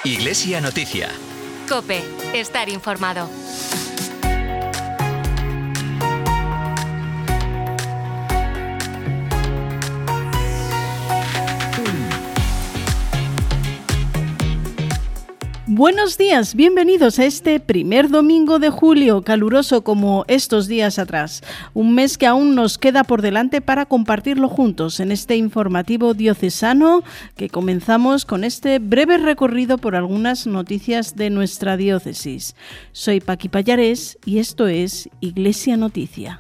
Iglesia Noticia. COPE. Estar informado. Buenos días, bienvenidos a este primer domingo de julio, caluroso como estos días atrás. Un mes que aún nos queda por delante para compartirlo juntos en este informativo diocesano que comenzamos con este breve recorrido por algunas noticias de nuestra diócesis. Soy Paqui Pallarés y esto es Iglesia Noticia.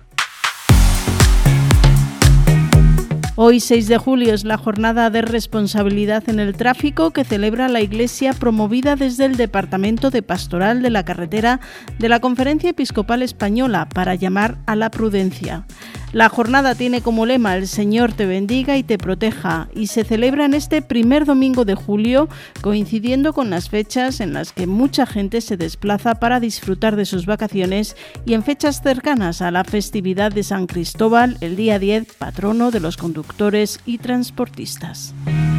Hoy, 6 de julio, es la jornada de responsabilidad en el tráfico que celebra la Iglesia, promovida desde el Departamento de Pastoral de la Carretera de la Conferencia Episcopal Española para llamar a la prudencia. La jornada tiene como lema "El Señor te bendiga y te proteja" y se celebra en este primer domingo de julio, coincidiendo con las fechas en las que mucha gente se desplaza para disfrutar de sus vacaciones y en fechas cercanas a la festividad de San Cristóbal, el día 10, patrono de los conductores y transportistas.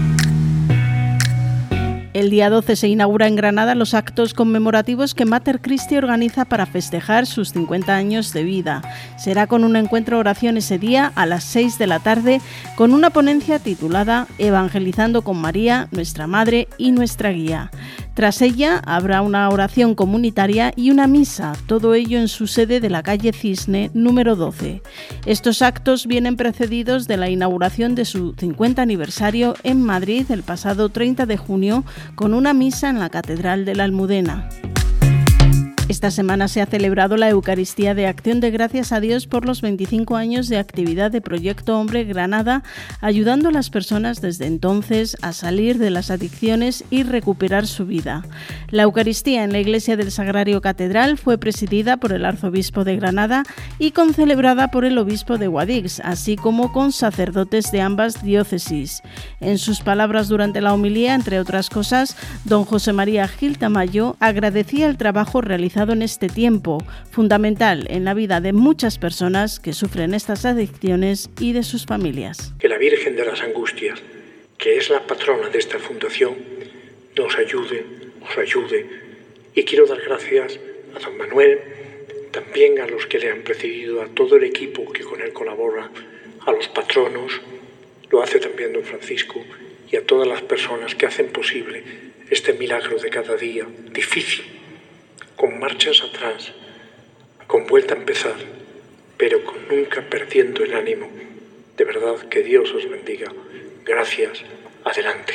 El día 12 se inaugura en Granada los actos conmemorativos que Mater Christi organiza para festejar sus 50 años de vida. Será con un encuentro oración ese día a las 6 de la tarde con una ponencia titulada Evangelizando con María, nuestra Madre y nuestra Guía. Tras ella habrá una oración comunitaria y una misa, todo ello en su sede de la calle Cisne, número 12. Estos actos vienen precedidos de la inauguración de su 50 aniversario en Madrid el pasado 30 de junio, con una misa en la Catedral de la Almudena. Esta semana se ha celebrado la Eucaristía de Acción de Gracias a Dios por los 25 años de actividad de Proyecto Hombre Granada, ayudando a las personas desde entonces a salir de las adicciones y recuperar su vida. La Eucaristía en la Iglesia del Sagrario Catedral fue presidida por el Arzobispo de Granada y concelebrada por el Obispo de Guadix, así como con sacerdotes de ambas diócesis. En sus palabras durante la homilía, entre otras cosas, don José María Gil Tamayo agradecía el trabajo realizado en este tiempo, fundamental en la vida de muchas personas que sufren estas adicciones y de sus familias. Que la Virgen de las Angustias, que es la patrona de esta fundación, nos ayude, os ayude. Y quiero dar gracias a don Manuel, también a los que le han precedido, a todo el equipo que con él colabora, a los patronos, lo hace también don Francisco, y a todas las personas que hacen posible este milagro de cada día, difícil, con marchas atrás, con vuelta a empezar, pero con nunca perdiendo el ánimo. De verdad, que Dios os bendiga. Gracias. Adelante.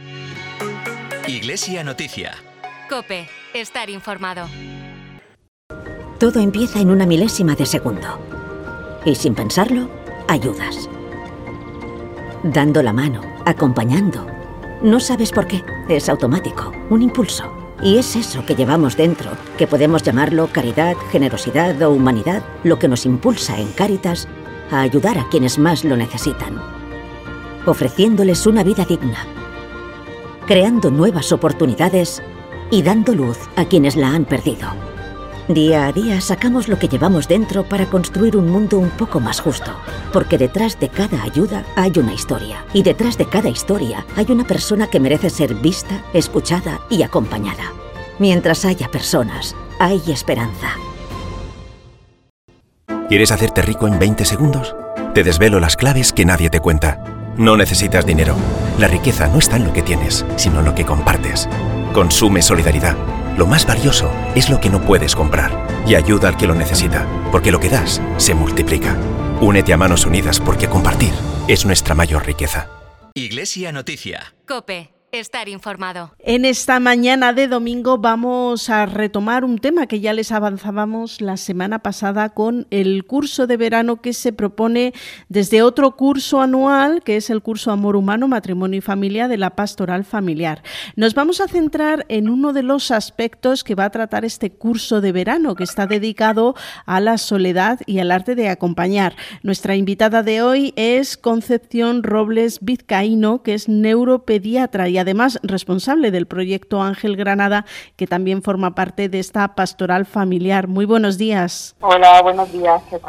Iglesia Noticia. COPE. Estar informado. Todo empieza en una milésima de segundo. Y sin pensarlo, ayudas. Dando la mano, acompañando. No sabes por qué, es automático, un impulso. Y es eso que llevamos dentro, que podemos llamarlo caridad, generosidad o humanidad, lo que nos impulsa en Cáritas a ayudar a quienes más lo necesitan, ofreciéndoles una vida digna, creando nuevas oportunidades y dando luz a quienes la han perdido. Día a día sacamos lo que llevamos dentro para construir un mundo un poco más justo, porque detrás de cada ayuda hay una historia, y detrás de cada historia hay una persona que merece ser vista, escuchada y acompañada. Mientras haya personas, hay esperanza. ¿Quieres hacerte rico en 20 segundos? Te desvelo las claves que nadie te cuenta. No necesitas dinero. La riqueza no está en lo que tienes, sino en lo que compartes. Consume solidaridad. Lo más valioso es lo que no puedes comprar. Y ayuda al que lo necesita, porque lo que das se multiplica. Únete a Manos Unidas porque compartir es nuestra mayor riqueza. Iglesia Noticia. COPE. Estar informado. En esta mañana de domingo vamos a retomar un tema que ya les avanzábamos la semana pasada con el curso de verano que se propone desde otro curso anual, que es el curso Amor Humano, Matrimonio y Familia de la Pastoral Familiar. Nos vamos a centrar en uno de los aspectos que va a tratar este curso de verano, que está dedicado a la soledad y al arte de acompañar. Nuestra invitada de hoy es Concepción Robles Vizcaíno, que es neuropediatra y además responsable del proyecto Ángel Granada, que también forma parte de esta pastoral familiar. Muy buenos días. Hola, buenos días, ¿qué tal?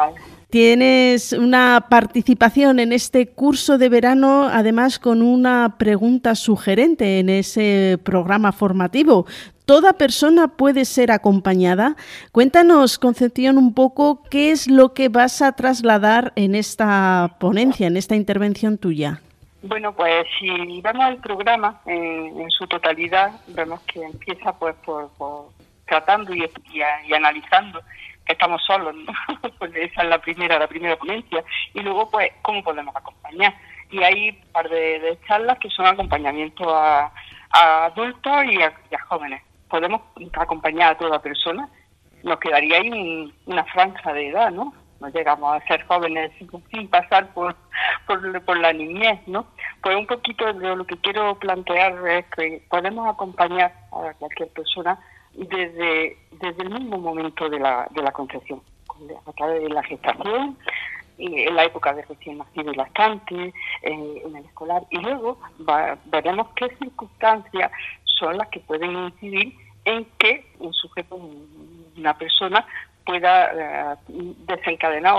Tienes una participación en este curso de verano, además con una pregunta sugerente en ese programa formativo. ¿Toda persona puede ser acompañada? Cuéntanos, Concepción, un poco qué es lo que vas a trasladar en esta ponencia, en esta intervención tuya. Bueno, pues si vemos el programa en su totalidad, vemos que empieza pues por tratando y analizando que estamos solos, ¿no? Pues esa es la primera ponencia, y luego pues cómo podemos acompañar. Y hay un par de charlas que son acompañamiento a adultos y a jóvenes. Podemos acompañar a toda persona, nos quedaría ahí una franja de edad, ¿no? No llegamos a ser jóvenes sin pasar por la niñez, ¿no? Pues un poquito de lo que quiero plantear es que podemos acompañar a cualquier persona desde el mismo momento de la concepción, a través de la gestación, en la época de recién nacido y lactante, en el escolar, y luego veremos qué circunstancias son las que pueden incidir en que un sujeto, una persona, pueda desencadenar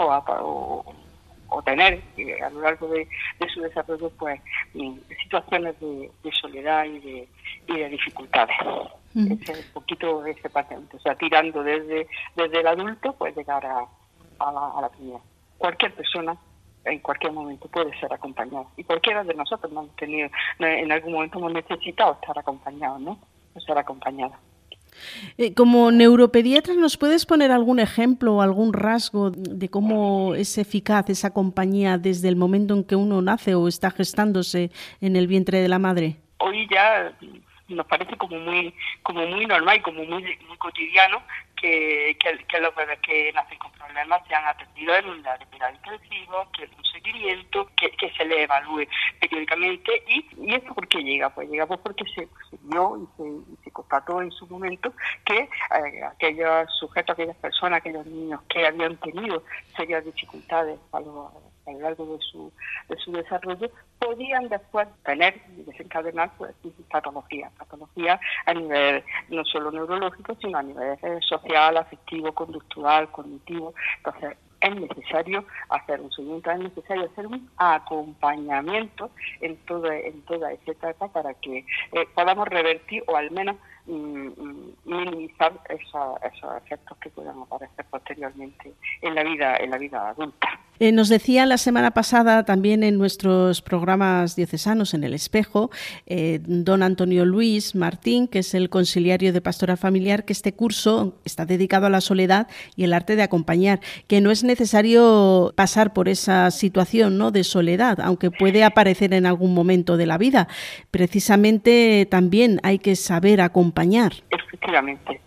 o tener a lo largo de su desarrollo pues situaciones de soledad y de dificultades. Ese es un poquito ese paciente, o sea, tirando desde el adulto pues llegar a la primera. Cualquier persona en cualquier momento puede ser acompañada, y cualquiera de nosotros hemos tenido, en algún momento hemos necesitado estar acompañados, ¿no? O ser acompañada. Como neuropediatra, ¿nos puedes poner algún ejemplo o algún rasgo de cómo es eficaz esa compañía desde el momento en que uno nace o está gestándose en el vientre de la madre? Hoy ya nos parece como muy normal y como muy cotidiano que los bebés que nacen con problemas sean atendidos en unidad de cuidados intensivos, que es un seguimiento, que se le evalúe periódicamente. ¿Y eso por qué llega? Pues llega porque se vio y se constató en su momento que aquellos sujetos, aquellas personas, aquellos niños que habían tenido serias dificultades a lo largo de su desarrollo, podían después tener y desencadenar pues patologías a nivel no solo neurológico, sino a nivel social, afectivo, conductual, cognitivo. Entonces es necesario hacer un seguimiento, es necesario hacer un acompañamiento en toda esa etapa para que podamos revertir o al menos minimizar esos efectos que puedan aparecer posteriormente en la vida adulta. Nos decía la semana pasada también en nuestros programas diocesanos en El Espejo, don Antonio Luis Martín, que es el conciliario de Pastoral Familiar, que este curso está dedicado a la soledad y el arte de acompañar, que no es necesario pasar por esa situación, ¿no?, de soledad, aunque puede aparecer en algún momento de la vida. Precisamente también hay que saber acompañar. Efectivamente.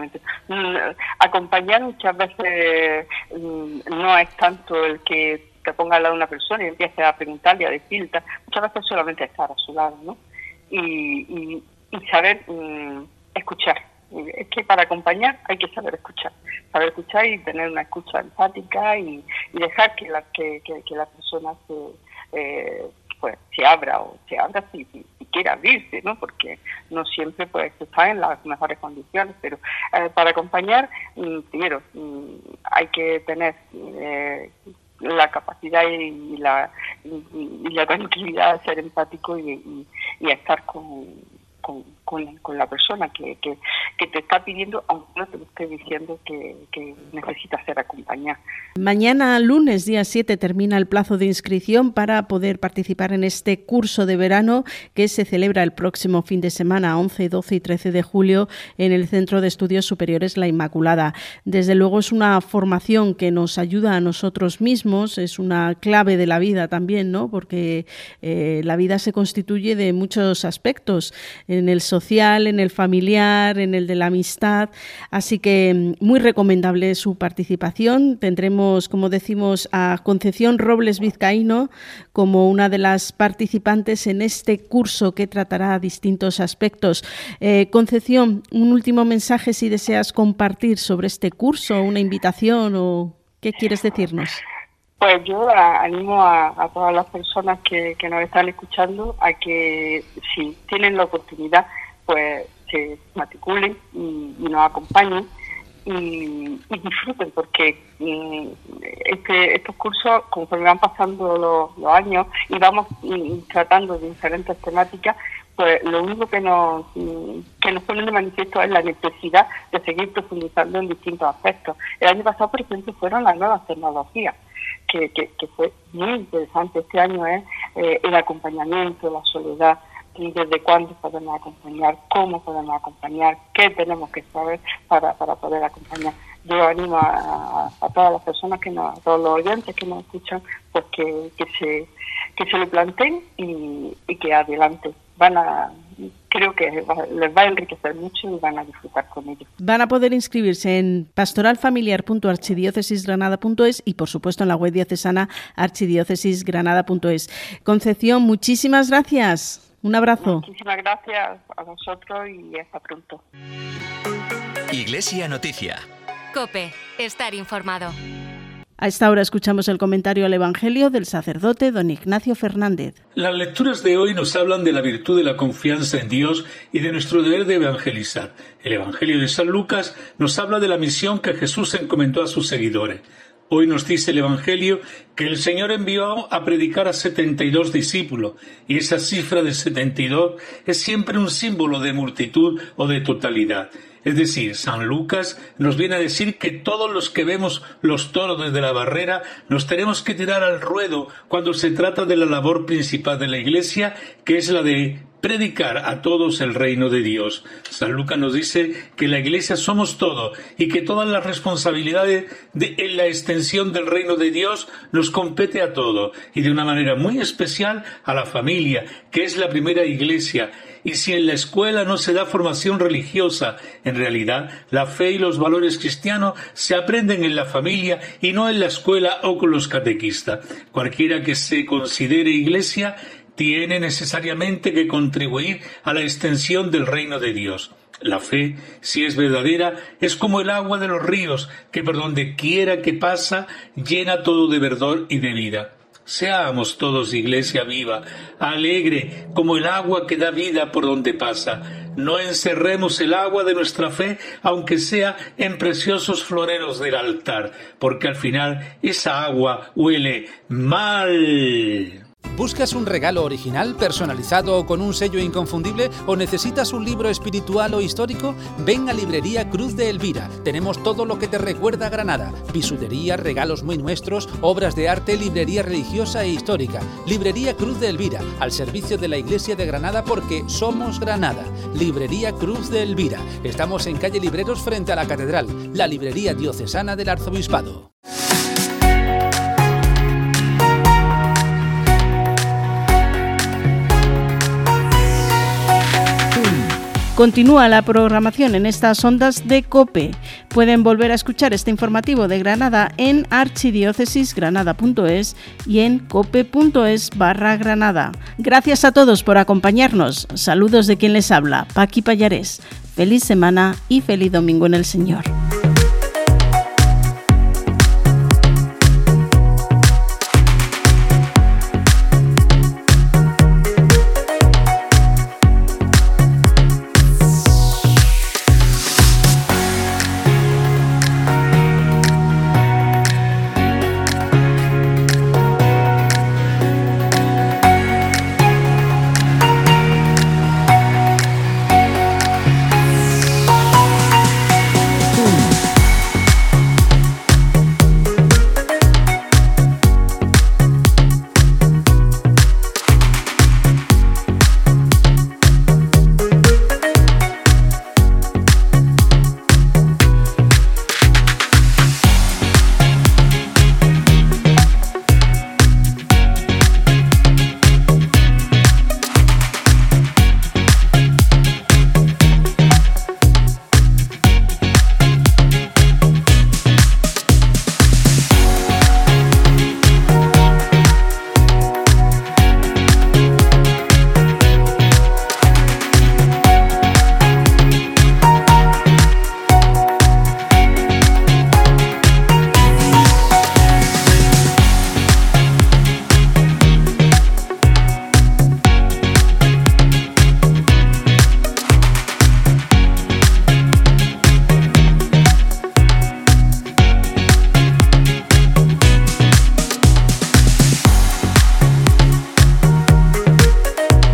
Acompañar muchas veces no es tanto el que te ponga al lado de una persona y empiece a preguntarle, a decirle, muchas veces solamente estar a su lado, ¿no? Y saber escuchar. Es que para acompañar hay que saber escuchar y tener una escucha empática y dejar que la persona se abra si quiere abrirse, ¿no? Porque no siempre pues está en las mejores condiciones, pero para acompañar, primero, hay que tener la capacidad y la tranquilidad de ser empático y estar con la persona que te está pidiendo, aunque no te lo esté diciendo que necesita ser acompañada. Mañana, lunes, día 7, termina el plazo de inscripción para poder participar en este curso de verano que se celebra el próximo fin de semana, 11, 12 y 13 de julio, en el Centro de Estudios Superiores La Inmaculada. Desde luego es una formación que nos ayuda a nosotros mismos, es una clave de la vida también, ¿no? Porque la vida se constituye de muchos aspectos, en el social, en el familiar, en el de la amistad, así que muy recomendable su participación. Tendremos, como decimos, a Concepción Robles Vizcaíno como una de las participantes en este curso que tratará distintos aspectos. Concepción, un último mensaje si deseas compartir sobre este curso, una invitación o qué quieres decirnos. Pues yo animo a todas las personas que nos están escuchando a que si tienen la oportunidad pues se matriculen y nos acompañen y disfruten, porque estos cursos, conforme van pasando los años y vamos tratando de diferentes temáticas, pues lo único que nos pone de manifiesto es la necesidad de seguir profundizando en distintos aspectos. El año pasado, por ejemplo, fueron las nuevas tecnologías, que fue muy interesante. Este año es el acompañamiento, la soledad, desde cuándo podemos acompañar, cómo podemos acompañar, qué tenemos que saber para poder acompañar. Yo animo a todas las personas, a todos los oyentes que nos escuchan, pues que se lo planteen y que adelante. Creo que les va a enriquecer mucho y van a disfrutar con ello. Van a poder inscribirse en pastoralfamiliar.archidiocesisgranada.es y, por supuesto, en la web diocesana archidiocesisgranada.es. Concepción, muchísimas gracias. Un abrazo. Muchísimas gracias a vosotros y hasta pronto. Iglesia Noticia. COPE. Estar informado. A esta hora escuchamos el comentario al Evangelio del sacerdote don Ignacio Fernández. Las lecturas de hoy nos hablan de la virtud de la confianza en Dios y de nuestro deber de evangelizar. El Evangelio de San Lucas nos habla de la misión que Jesús encomendó a sus seguidores. Hoy nos dice el Evangelio que el Señor envió a predicar a 72 discípulos, y esa cifra de 72 es siempre un símbolo de multitud o de totalidad. Es decir, San Lucas nos viene a decir que todos los que vemos los toros desde la barrera nos tenemos que tirar al ruedo cuando se trata de la labor principal de la Iglesia, que es la de predicar a todos el reino de Dios. San Lucas nos dice que la Iglesia somos todos y que todas las responsabilidades en la extensión del reino de Dios nos compete a todos, y de una manera muy especial a la familia, que es la primera Iglesia. Y si en la escuela no se da formación religiosa, en realidad la fe y los valores cristianos se aprenden en la familia y no en la escuela o con los catequistas. Cualquiera que se considere Iglesia tiene necesariamente que contribuir a la extensión del reino de Dios. La fe, si es verdadera, es como el agua de los ríos, que por donde quiera que pasa, llena todo de verdor y de vida. Seamos todos Iglesia viva, alegre, como el agua que da vida por donde pasa. No encerremos el agua de nuestra fe, aunque sea en preciosos floreros del altar, porque al final esa agua huele mal. ¿Buscas un regalo original, personalizado o con un sello inconfundible? ¿O necesitas un libro espiritual o histórico? Ven a Librería Cruz de Elvira. Tenemos todo lo que te recuerda a Granada. Bisutería, regalos muy nuestros, obras de arte, librería religiosa e histórica. Librería Cruz de Elvira, al servicio de la Iglesia de Granada, porque somos Granada. Librería Cruz de Elvira. Estamos en calle Libreros frente a la Catedral, la librería diocesana del Arzobispado. Continúa la programación en estas ondas de COPE. Pueden volver a escuchar este informativo de Granada en archidiocesisgranada.es y en cope.es/Granada. Gracias a todos por acompañarnos. Saludos de quien les habla, Paqui Pallarés. Feliz semana y feliz domingo en el Señor.